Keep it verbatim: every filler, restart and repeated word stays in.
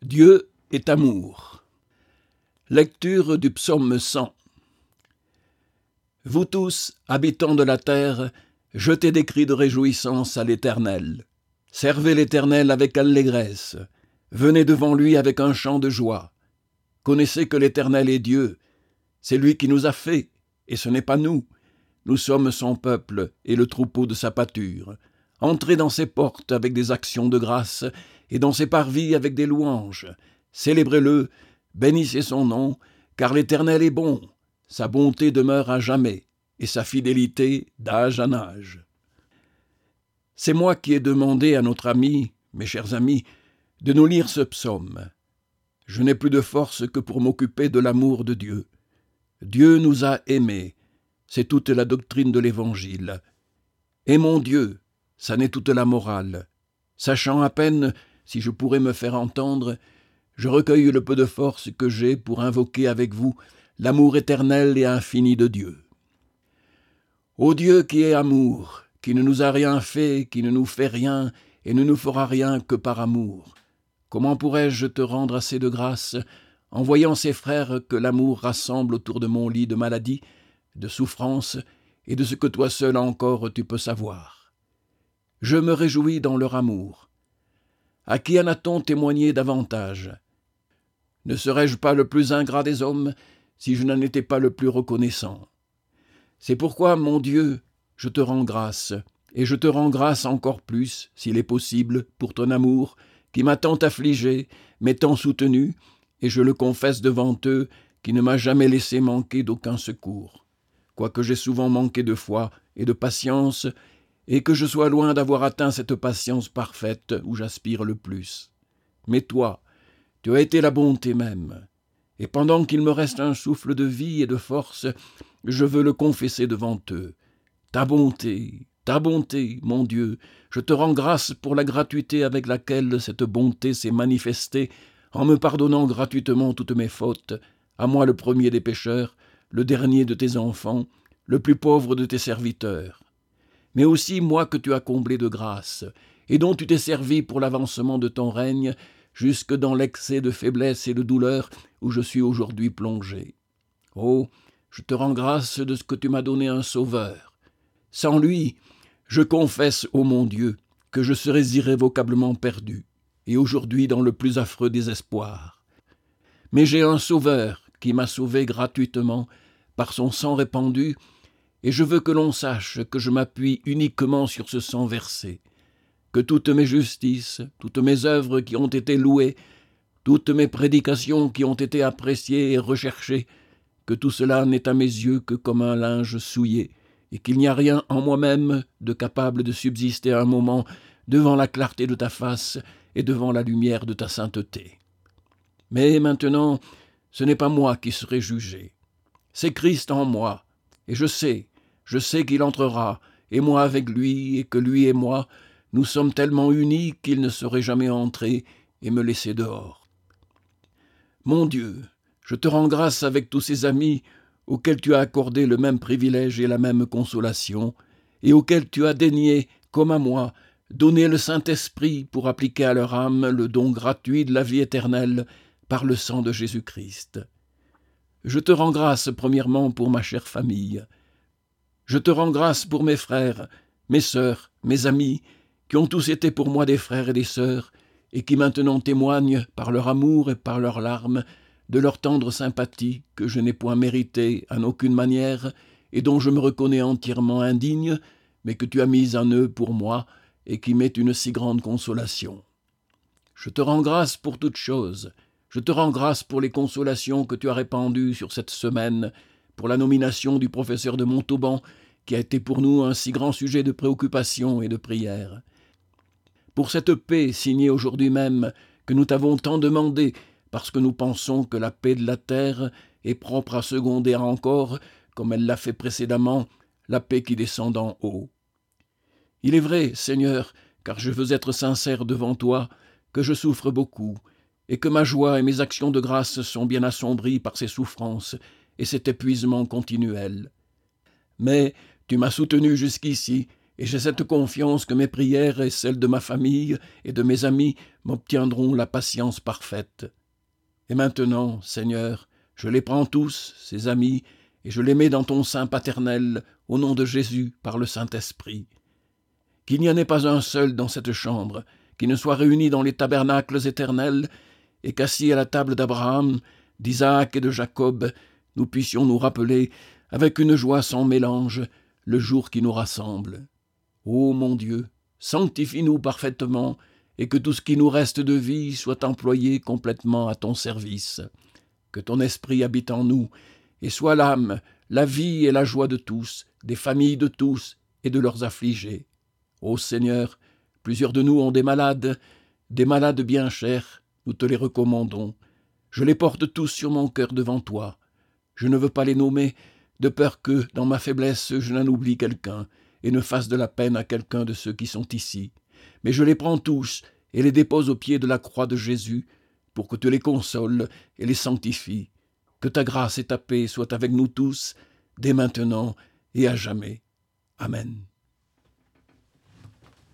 Dieu est amour. Lecture du psaume cent. Vous tous, habitants de la terre, jetez des cris de réjouissance à l'Éternel. Servez l'Éternel avec allégresse. Venez devant lui avec un chant de joie. Connaissez que l'Éternel est Dieu. C'est lui qui nous a fait, et ce n'est pas nous. Nous sommes son peuple et le troupeau de sa pâture. Entrez dans ses portes avec des actions de grâce, et dans ses parvis avec des louanges. Célébrez-le, bénissez son nom, car l'Éternel est bon. Sa bonté demeure à jamais, et sa fidélité d'âge en âge. C'est moi qui ai demandé à notre ami, mes chers amis, de nous lire ce psaume. Je n'ai plus de force que pour m'occuper de l'amour de Dieu. Dieu nous a aimés, c'est toute la doctrine de l'Évangile. Aimons Dieu, ça n'est toute la morale. Sachant à peine si je pourrais me faire entendre, je recueille le peu de force que j'ai pour invoquer avec vous l'amour éternel et infini de Dieu. Ô Dieu qui est amour, qui ne nous a rien fait, qui ne nous fait rien et ne nous fera rien que par amour, comment pourrais-je te rendre assez de grâce en voyant ces frères que l'amour rassemble autour de mon lit de maladie, de souffrance et de ce que toi seul encore tu peux savoir. Je me réjouis dans leur amour. À qui en a-t-on témoigné davantage? Ne serais-je pas le plus ingrat des hommes si je n'en étais pas le plus reconnaissant? C'est pourquoi, mon Dieu, je te rends grâce, et je te rends grâce encore plus, s'il est possible, pour ton amour, qui m'a tant affligé, mais tant soutenu, et je le confesse devant eux, qui ne m'a jamais laissé manquer d'aucun secours. Quoique j'ai souvent manqué de foi et de patience, et que je sois loin d'avoir atteint cette patience parfaite où j'aspire le plus. Mais toi, tu as été la bonté même, et pendant qu'il me reste un souffle de vie et de force, je veux le confesser devant eux. Ta bonté, ta bonté, mon Dieu, je te rends grâce pour la gratuité avec laquelle cette bonté s'est manifestée en me pardonnant gratuitement toutes mes fautes, à moi le premier des pécheurs, le dernier de tes enfants, le plus pauvre de tes serviteurs. Mais aussi moi que tu as comblé de grâce, et dont tu t'es servi pour l'avancement de ton règne, jusque dans l'excès de faiblesse et de douleur où je suis aujourd'hui plongé. Oh, je te rends grâce de ce que tu m'as donné un sauveur. Sans lui, je confesse, ô mon Dieu, que je serais irrévocablement perdu, et aujourd'hui dans le plus affreux désespoir. Mais j'ai un sauveur qui m'a sauvé gratuitement par son sang répandu, et je veux que l'on sache que je m'appuie uniquement sur ce sang versé, que toutes mes justices, toutes mes œuvres qui ont été louées, toutes mes prédications qui ont été appréciées et recherchées, que tout cela n'est à mes yeux que comme un linge souillé, et qu'il n'y a rien en moi-même de capable de subsister un moment devant la clarté de ta face et devant la lumière de ta sainteté. Mais maintenant, ce n'est pas moi qui serai jugé. C'est Christ en moi, et je sais, je sais qu'il entrera, et moi avec lui, et que lui et moi, nous sommes tellement unis qu'il ne saurait jamais entrer et me laisser dehors. Mon Dieu, je te rends grâce avec tous ces amis auxquels tu as accordé le même privilège et la même consolation, et auxquels tu as daigné, comme à moi, donner le Saint-Esprit pour appliquer à leur âme le don gratuit de la vie éternelle par le sang de Jésus-Christ. Je te rends grâce premièrement pour ma chère famille. Je te rends grâce pour mes frères, mes sœurs, mes amis, qui ont tous été pour moi des frères et des sœurs, et qui maintenant témoignent, par leur amour et par leurs larmes, de leur tendre sympathie que je n'ai point méritée en aucune manière, et dont je me reconnais entièrement indigne, mais que tu as mise en eux pour moi, et qui m'est une si grande consolation. Je te rends grâce pour toutes choses. Je te rends grâce pour les consolations que tu as répandues sur cette semaine, pour la nomination du professeur de Montauban, qui a été pour nous un si grand sujet de préoccupation et de prière. Pour cette paix signée aujourd'hui même, que nous t'avons tant demandée, parce que nous pensons que la paix de la terre est propre à seconder encore, comme elle l'a fait précédemment, la paix qui descend d'en haut. Il est vrai, Seigneur, car je veux être sincère devant toi, que je souffre beaucoup, et que ma joie et mes actions de grâce sont bien assombries par ces souffrances et cet épuisement continuel. Mais tu m'as soutenu jusqu'ici, et j'ai cette confiance que mes prières et celles de ma famille et de mes amis m'obtiendront la patience parfaite. Et maintenant, Seigneur, je les prends tous, ces amis, et je les mets dans ton sein paternel, au nom de Jésus, par le Saint-Esprit. Qu'il n'y en ait pas un seul dans cette chambre, qui ne soit réuni dans les tabernacles éternels, et qu'assis à la table d'Abraham, d'Isaac et de Jacob, nous puissions nous rappeler, avec une joie sans mélange, le jour qui nous rassemble. Ô mon Dieu, sanctifie-nous parfaitement, et que tout ce qui nous reste de vie soit employé complètement à ton service. Que ton esprit habite en nous, et soit l'âme, la vie et la joie de tous, des familles de tous et de leurs affligés. Ô Seigneur, plusieurs de nous ont des malades, des malades bien chers, nous te les recommandons. Je les porte tous sur mon cœur devant toi. Je ne veux pas les nommer, de peur que, dans ma faiblesse, je n'en oublie quelqu'un, et ne fasse de la peine à quelqu'un de ceux qui sont ici. Mais je les prends tous, et les dépose au pied de la croix de Jésus, pour que tu les consoles et les sanctifies. Que ta grâce et ta paix soient avec nous tous, dès maintenant et à jamais. Amen.